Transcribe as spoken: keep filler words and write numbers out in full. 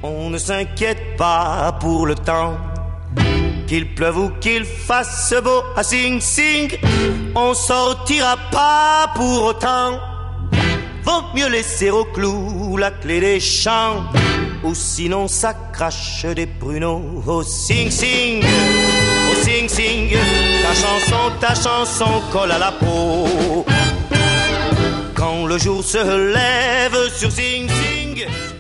On ne s'inquiète pas pour le temps, qu'il pleuve ou qu'il fasse beau à Sing Sing, on sortira pas pour autant. Vaut mieux laisser au clou la clé des champs, ou sinon ça crache des pruneaux. Oh Sing Sing, oh Sing Sing, ta chanson, ta chanson colle à la peau. Quand le jour se lève sur Sing Sing,